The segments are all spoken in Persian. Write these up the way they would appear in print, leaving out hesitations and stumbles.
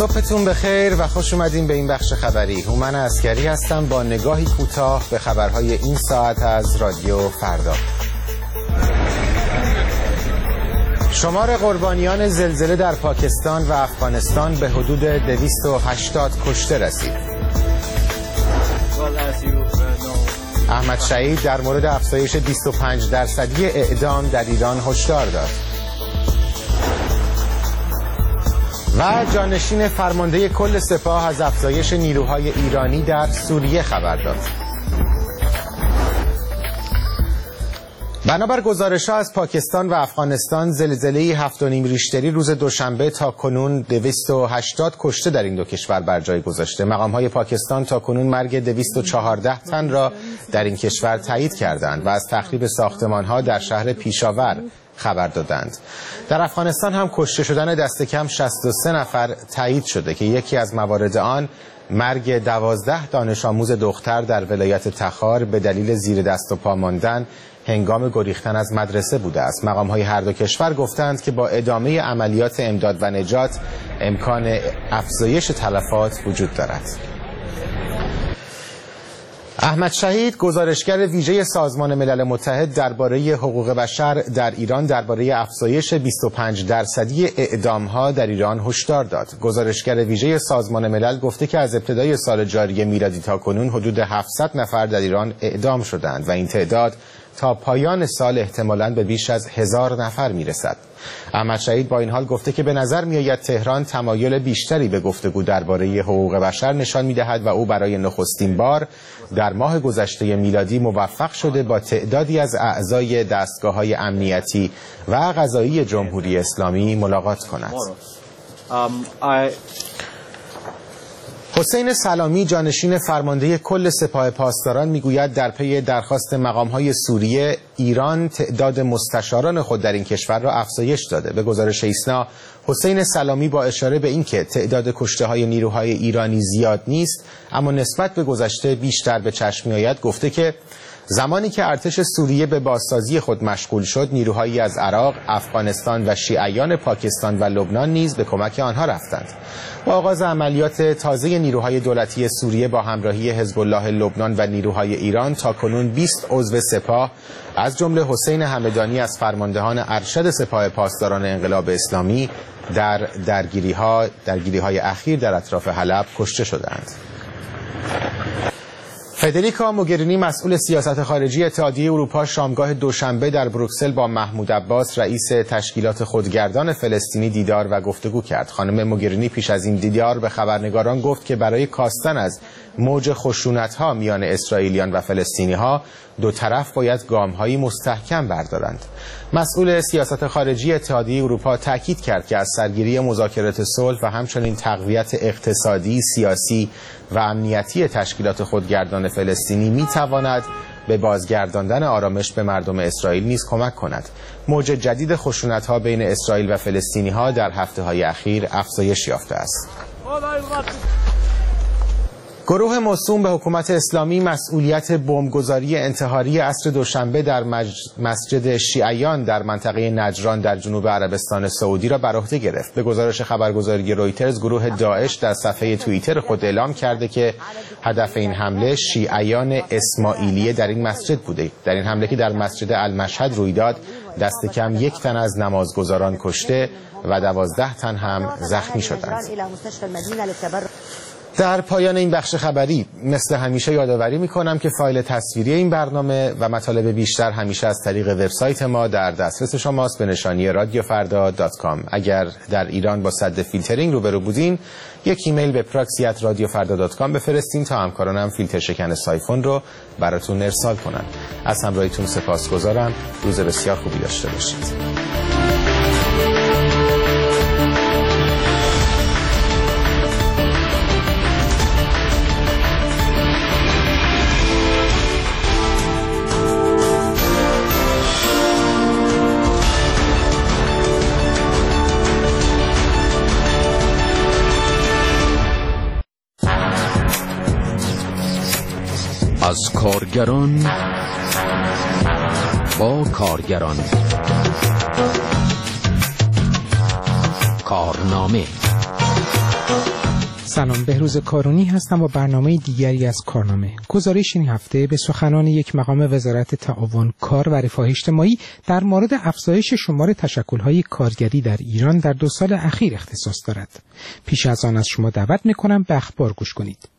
صبحتون بخیر و خوش اومدین به این بخش خبری. هومن عسکری هستم با نگاهی کوتاه به خبرهای این ساعت از رادیو فردا. شمار قربانیان زلزله در پاکستان و افغانستان به حدود 280 کشته رسید. احمد شهید در مورد افزایش 25% اعدام در ایران هشدار داد. و جانشین فرمانده کل سپاه از افزایش نیروهای ایرانی در سوریه خبر داد. بنابر گزارش‌ها از پاکستان و افغانستان، زلزله 7.5 ریشتری روز دوشنبه تا کنون 280 کشته در این دو کشور بر جای گذاشته. مقام‌های پاکستان تا کنون مرگ 214 تن را در این کشور تایید کردند و از تخریب ساختمان‌ها در شهر پیشاور خبر دادند. در افغانستان هم کشته شدن دست کم 63 نفر تایید شده که یکی از موارد آن مرگ 12 دانش آموز دختر در ولایت تخار به دلیل زیر دست و پا ماندن هنگام گریختن از مدرسه بوده است. مقام‌های هر دو کشور گفتند که با ادامه عملیات امداد و نجات امکان افزایش تلفات وجود دارد. احمد شهید، گزارشگر ویژه سازمان ملل متحد درباره حقوق بشر در ایران، درباره افزایش 25% اعدام‌ها در ایران هشدار داد. گزارشگر ویژه سازمان ملل گفته که از ابتدای سال جاری میلادی تا کنون حدود 700 نفر در ایران اعدام شدند و این تعداد تا پایان سال احتمالاً به بیش از 1000 نفر میرسد. احمد شهید با این حال گفته که به نظر میآید تهران تمایل بیشتری به گفتگو درباره حقوق بشر نشان میدهد و او برای نخستین بار در ماه گذشته میلادی موفق شده با تعدادی از اعضای دستگاه‌های امنیتی و قضایی جمهوری اسلامی ملاقات کند. حسین سلامی، جانشین فرمانده کل سپاه پاسداران، میگوید در پی درخواست مقام‌های سوریه، ایران تعداد مستشاران خود در این کشور را افزایش داده. به گزارش ایسنا، حسین سلامی با اشاره به اینکه تعداد کشته‌های نیروهای ایرانی زیاد نیست اما نسبت به گذشته بیشتر به چشم می‌آید، گفته که زمانی که ارتش سوریه به بازسازی خود مشغول شد، نیروهایی از عراق، افغانستان و شیعیان پاکستان و لبنان نیز به کمک آنها رفتند. با آغاز عملیات تازه نیروهای دولتی سوریه با همراهی حزب الله لبنان و نیروهای ایران، تاکنون 20 عضو سپاه از جمله حسین همدانی از فرماندهان ارشد سپاه پاسداران انقلاب اسلامی در درگیری‌های اخیر در اطراف حلب کشته شدند. فدریکا موگرینی، مسئول سیاست خارجی اتحادیه اروپا، شامگاه دوشنبه در بروکسل با محمود عباس، رئیس تشکیلات خودگردان فلسطینی، دیدار و گفتگو کرد. خانم موگرینی پیش از این دیدار به خبرنگاران گفت که برای کاستن از موج خشونت‌ها میان اسرائیلیان و فلسطینی‌ها دو طرف باید گام‌هایی مستحکم بردارند. مسئول سیاست خارجی اتحادیه اروپا تاکید کرد که از سرگیری مذاکرات صلح و همچنین تقویت اقتصادی، سیاسی و امنیتی تشکیلات خودگردان فلسطینی می‌تواند به بازگرداندن آرامش به مردم اسرائیل نیز کمک کند. موج جدید خشونت‌ها بین اسرائیل و فلسطینی‌ها در هفته‌های اخیر افزایش یافته است. گروه موسوم به حکومت اسلامی مسئولیت بمبگذاری انتحاری عصر دوشنبه در مسجد شیعیان در منطقه نجران در جنوب عربستان سعودی را بر عهده گرفت. به گزارش خبرگزاری رویترز، گروه داعش در صفحه توییتر خود اعلام کرده که هدف این حمله شیعیان اسماعیلیه در این مسجد بوده. در این حمله که در مسجد المشهد روی داد، دست کم 1 تن از نمازگزاران کشته و 12 تن هم زخمی شدند. در پایان این بخش خبری مثل همیشه یادآوری می‌کنم که فایل تصویری این برنامه و مطالب بیشتر همیشه از طریق وبسایت ما در دسترس شماست به نشانی radiofarda.com. اگر در ایران با سد فیلترینگ روبرو بودین، یک ایمیل به proxy@radiofarda.com بفرستین تا همکارانم فیلتر شکن سایفون رو براتون ارسال کنن. از همراهیتون سپاسگزارم. روز بسیار خوبی داشته باشید. از کارگران با کارگران، کارنامه سلام، بهروز کارونی هستم با برنامه دیگری از کارنامه. گزارش این هفته به سخنان یک مقام وزارت تعاون کار و رفاه اجتماعی در مورد افزایش شمار تشکل‌های کارگری در ایران در 2 سال اخیر اختصاص دارد. پیش از آن از شما دعوت می‌کنم به اخبار گوش کنید.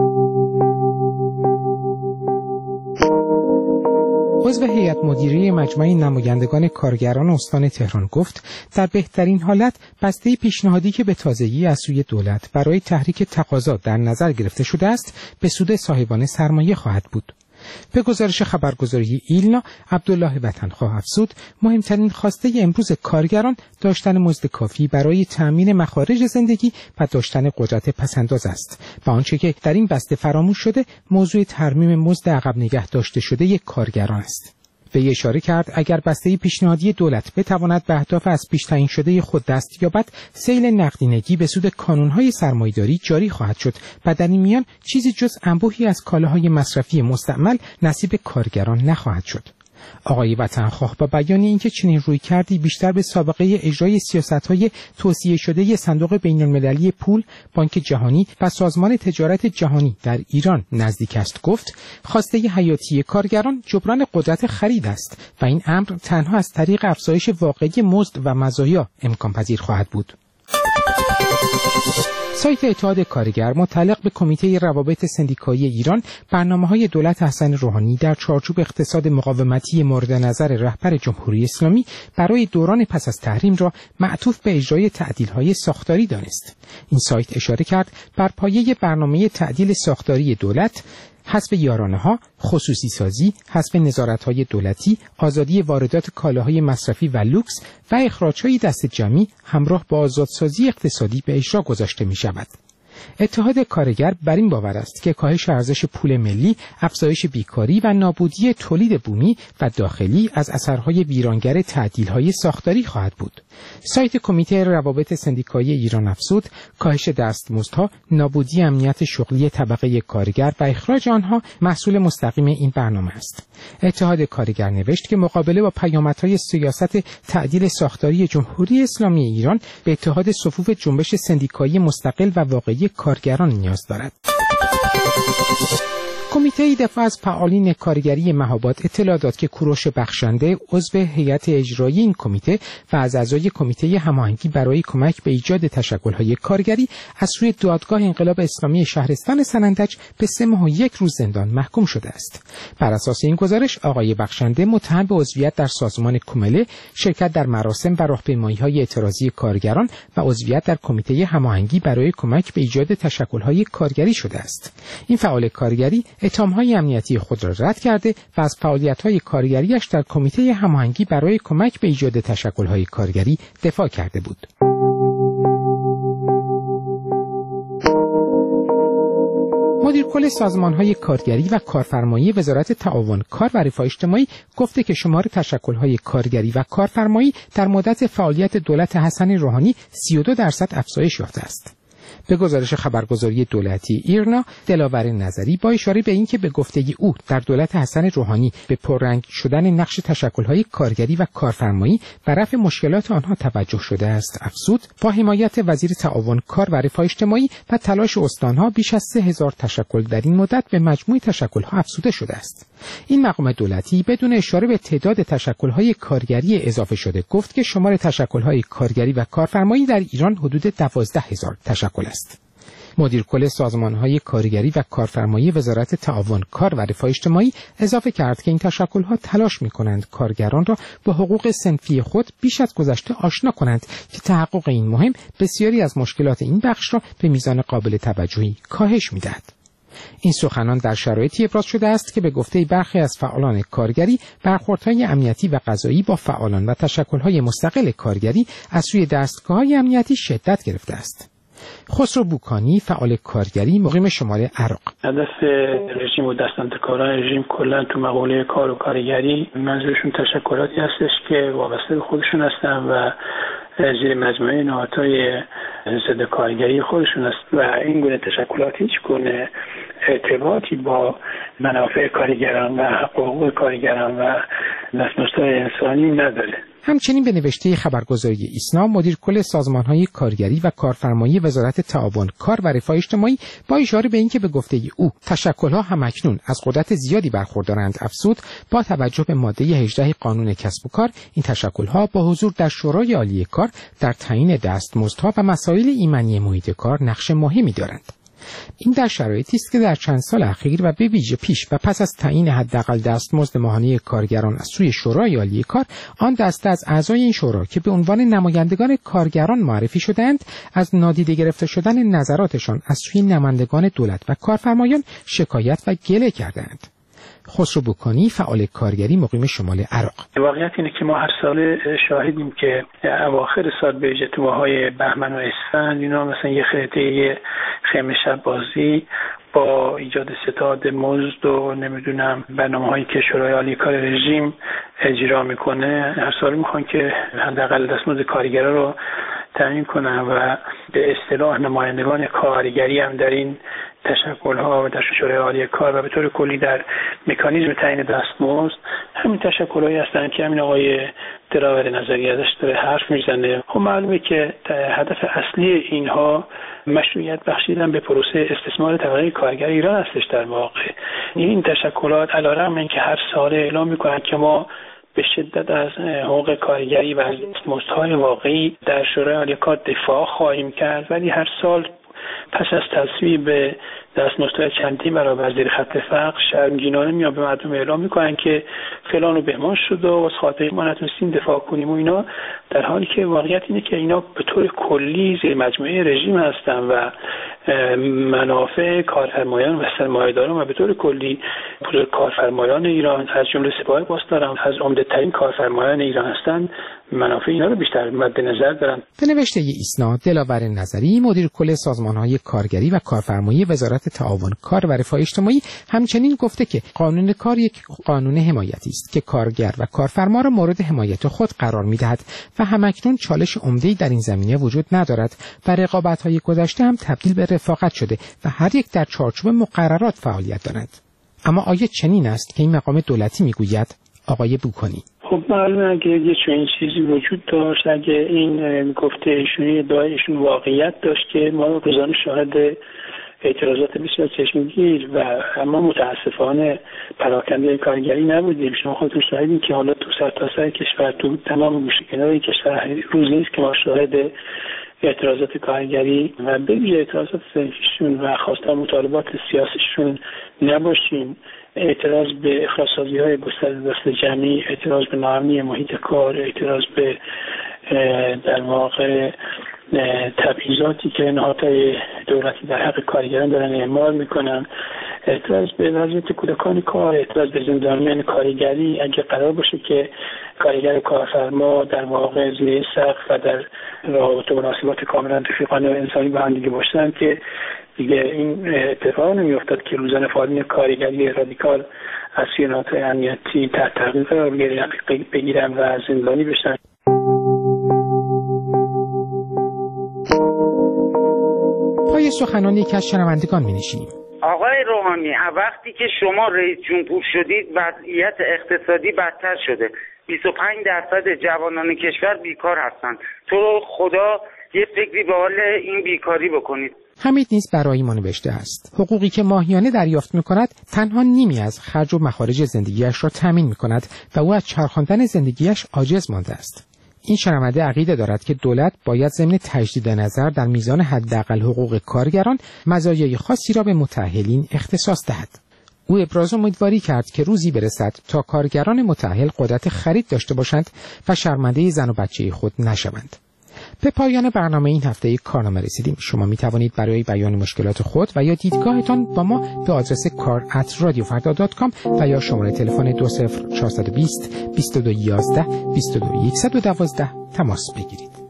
عضو هیئت مدیره مجمع نمایندگان کارگران استان تهران گفت در بهترین حالت بسته پیشنهادی که به تازگی از سوی دولت برای تحریک تقاضا در نظر گرفته شده است به سود صاحبان سرمایه خواهد بود. به گزارش خبرگزاری ایلنا، عبدالله وطنخواه افزود مهمترین خواسته امروز کارگران داشتن مزد کافی برای تأمین مخارج زندگی و داشتن قدرت پسنداز است و آنچه که در این بسته فراموش شده موضوع ترمیم مزد عقب نگه داشته شده کارگران است. وی اشاره کرد اگر بسته پیشنهادی دولت بتواند به اهداف از پیش تعیین شده خود دست یابد، سیل نقدینگی به سود کانونهای سرمایه‌داری جاری خواهد شد و در این میان چیزی جز انبوهی از کالاهای مصرفی مستعمل نصیب کارگران نخواهد شد. آقای وطنخواه با بیان اینکه چنین رویکردی بیشتر به سابقه اجرای سیاست‌های توصیه شده صندوق بین‌المللی پول، بانک جهانی و سازمان تجارت جهانی در ایران نزدیک است، گفت خواسته حیاتی کارگران جبران قدرت خرید است و این امر تنها از طریق افزایش واقعی مزد و مزایا امکان پذیر خواهد بود. سایت اتحاد کارگر متعلق به کمیته روابط سندیکایی ایران برنامه‌های دولت حسن روحانی در چارچوب اقتصاد مقاومتی مورد نظر رهبر جمهوری اسلامی برای دوران پس از تحریم را معطوف به اجرای تعدیل‌های ساختاری دانست. این سایت اشاره کرد بر پایه برنامه تعدیل ساختاری دولت، حذف یارانه‌ها، خصوصی سازی، حذف نظارت‌های دولتی، آزادی واردات کالاهای مصرفی و لوکس و اخراج‌های دست جمعی همراه با آزادسازی اقتصادی به اجرا گذاشته می‌شود. اتحاد کارگر بر این باور است که کاهش ارزش پول ملی، افزایش بیکاری و نابودی تولید بومی و داخلی از اثرهای ویرانگر تعدیل‌های ساختاری خواهد بود. سایت کمیته روابط سندیکایی ایران افزود کاهش دستمزدها، نابودی امنیت شغلی طبقه کارگر و اخراج آنها محصول مستقیم این برنامه است. اتحاد کارگر نوشت که مقابله با پیامدهای سیاست تعدیل ساختاری جمهوری اسلامی ایران به اتحاد صفوف جنبش سندیکایی مستقل و واقعی کارگران نیاز دارد. کمیته دفاع از فعالین کارگری مهاباد اطلاع داد که کوروش بخشنده عضو هیئت اجرایی این کمیته و از اعضای کمیته هماهنگی برای کمک به ایجاد تشکل‌های کارگری از سوی دادگاه انقلاب اسلامی شهرستان سنندج به 3 ماه و 1 روز زندان محکوم شده است. بر اساس این گزارش آقای بخشنده متهم به عضویت در سازمان کومله، شرکت در مراسم و راهپیمایی‌های اعتراضی کارگران و عضویت در کمیته هماهنگی برای کمک به ایجاد تشکل‌های کارگری شده است. این فعال کارگری اتهام‌های امنیتی خود را رد کرده و از فعالیت‌های کارگریش در کمیته هماهنگی برای کمک به ایجاد تشکل‌های کارگری دفاع کرده بود. مدیر کل سازمان‌های کارگری و کارفرمایی وزارت تعاون کار و رفاه اجتماعی گفته که شمار تشکل‌های کارگری و کارفرمایی در مدت فعالیت دولت حسن روحانی 32% افزایش یافته است. به گزارش خبرگزاری دولتی ایرنا، دلاور نظری با اشاره به اینکه به گفته او در دولت حسن روحانی به پررنگ شدن نقش تشکل‌های کارگری و کارفرمایی و رفع مشکلات آنها توجه شده است، افزود با حمایت وزیر تعاون کار و رفاه اجتماعی و تلاش استان‌ها بیش از 3000 تشکل در این مدت به مجموع تشکل‌ها افزوده شده است. این مقام دولتی بدون اشاره به تعداد تشکل‌های کارگری اضافه شده گفت که شمار تشکل‌های کارگری و کارفرمایی در ایران حدود 12000 تشکل است. مدیر کل سازمان‌های کارگری و کارفرمایی وزارت تعاون کار و رفاه اجتماعی اضافه کرد که این تشکل‌ها تلاش می‌کنند کارگران را با حقوق صنفی خود بیش از گذشته آشنا کنند که تحقق این مهم بسیاری از مشکلات این بخش را به میزان قابل توجهی کاهش می‌دهد. این سخنان در شرایطی ابراز شده است که به گفته برخی از فعالان کارگری برخوردهای امنیتی و قضایی با فعالان و تشکل‌های مستقل کارگری از سوی دستگاه‌های امنیتی شدت گرفته است. خسرو بوکانی فعال کارگری مقیم شمال عراق: هدف رژیم و دستاندرکاران رژیم کلا تو مقوله کار و کارگری منظورشون تشکلاتی هستش که وابسته به خودشون هستن و زیر مجموعه نهادهای ضد کارگری خودشون است و این گونه تشکلات هیچ گونه ارتباطی با منافع کارگران و حقوق کارگران و دستمزدهای انسانی نداره. همچنین به نوشته خبرگزاری ایسنا، مدیر کل سازمان‌های کارگری و کارفرمایی وزارت تعاون کار و رفاه اجتماعی با اشاره به اینکه به گفته او تشکل‌ها همکنون از قدرت زیادی برخوردارند افزود، با توجه به ماده 18 قانون کسب و کار، این تشکل‌ها با حضور در شورای عالی کار در تعیین دستمزدها و مسائل ایمنی محیط کار نقش مهمی دارند. این در شرایطی است که در چند سال اخیر و به ویژه پیش و پس از تعیین حداقل دستمزد ماهانه کارگران از سوی شورای عالی کار، آن دسته از اعضای این شورا که به عنوان نمایندگان کارگران معرفی شدند، از نادیده گرفته شدن نظراتشان از سوی نمایندگان دولت و کارفرمایان شکایت و گله کردند. خسرو بوکانی، فعال کارگری مقیم شمال عراق: واقعیت اینه که ما هر سال شاهدیم که اواخر سال به ویژه تو ماهای بهمن و اسفند اینا مثلا یه خطه خیمه شب بازی با ایجاد ستاد مزد و نمیدونم برنامه‌هایی که شورای عالی کار رژیم اجرا میکنه، هر سال میخوان که حداقل دستمزد کارگرا رو تعیین کنن و به اصطلاح نمایندگان کارگری هم در این تشکل‌ها و در شورای عالی کار و به طور کلی در مکانیزم تعیین دستمزد همین تشکل‌هایی هستن که همین آقای دراور نظری ازش داره حرف میزنه. خب معلومه که هدف اصلی اینها مشروعیت بخشیدن به پروسه استثمار طبقه کارگر ایران هستش. در واقع این تشکلات علیرغم اینکه هر سال اعلام میکنن که ما به شدت از حقوق کارگری و از دستمزدهای واقعی در شورای عالی کار دفاع خواهیم کرد، ولی هر سال پس از تصویب دستمزدهای چندین برابر زیر خط فقر شرمگینانه میان به مردم اعلام میکنن که فلان و بهمان شد و از خاطر ما نتونستیم دفاع کنیم و اینا، در حالی که واقعیت اینه که اینا به طور کلی زیر مجموعه رژیم هستن و منافع کارفرمایان و سرمایه‌داران و به طور کلی کارفرمایان ایران از جمله سپاه پاسداران از عمده‌ترین کارفرمایان ایران هستند، منافع اینا رو بیشتر مد نظر دارن. به نوشته ایسنا، دلاور نظری، مدیر کل سازمان‌های کارگری و کارفرمایی وزارت تعاون کار و رفاه اجتماعی، همچنین گفته که قانون کار یک قانون حمایتی است که کارگر و کارفرما را مورد حمایت خود قرار می‌دهد و همکنون چالش عمده‌ای در این زمینه وجود ندارد و رقابت‌های گذشته هم تبدیل به رفاقت شده و هر یک در چارچوب مقررات فعالیت دارند. اما آیا چنین است که این مقام دولتی میگوید؟ آقای بوکانی: خب معلومه اگه یه چنین چیزی وجود داشت، اگه این گفته ایشون ادعایشون واقعیت داشت که ما روزانه شاهد اعتراضات بسیار چشمگیر و اما متاسفانه پراکنده کارگری نبودیم. شما خودتون شاهدین که حالا تو سرتاسر کشور، تو تمام گوشه‌کنار کشور روز نیست که ما شاهد اعتراضات کارگری و به ویژه اعتراضات صنفیشون و خواسته مطالبات سیاسیشون نباشیم. اعتراض به اخراج‌سازی‌های گسترده دست جمعی، اعتراض به ناامنی محیط کار، اعتراض به در واقع تبعیضاتی که نهادهای دولتی در حق کارگران دارن اعمال میکنن، اعتراض به وضعیت کودکان کار، اعتراض به زندانیان کارگری. اگه قرار باشه که کارگر و کارفرما در واقع زیر سقف و در روابط و مناسبات کاملا رفیقانه و انسانی با هم دیگه باشن که دیگه این اتفاق نمیافتاد که روزانه فعالین کارگری رادیکال از نهادهای امنیتی تحت تعقیب قرار بگیرن و زندانی بشن. پای سخنان یکی از شنوندگان می‌نشینیم. آقای روحانی، وقتی که شما رئیس جمهور شدید وضعیت اقتصادی بدتر شده. 25% جوانان کشور بیکار هستند. تو خدا یه فکری به حال این بیکاری بکنید. حمید نیز برای ما نوشته است: حقوقی که ماهیانه دریافت می‌کند تنها نیمی از خرج و مخارج زندگیش را تامین می‌کند و او از چرخاندن زندگیش عاجز مانده است. این شنونده عقیده دارد که دولت باید ضمن تجدید نظر در میزان حداقل حقوق کارگران مزایای خاصی را به متأهلین اختصاص دهد. او ابراز امیدواری کرد که روزی برسد تا کارگران متأهل قدرت خرید داشته باشند و شرمنده زن و بچه خود نشوند. به پایان برنامه این هفته کارنامه رسیدیم. شما می توانید برای بیان مشکلات خود و یا دیدگاهتان با ما به آدرس kar@radiofarda.com و یا شماره تلفن 20420 2211 22112 تماس بگیرید.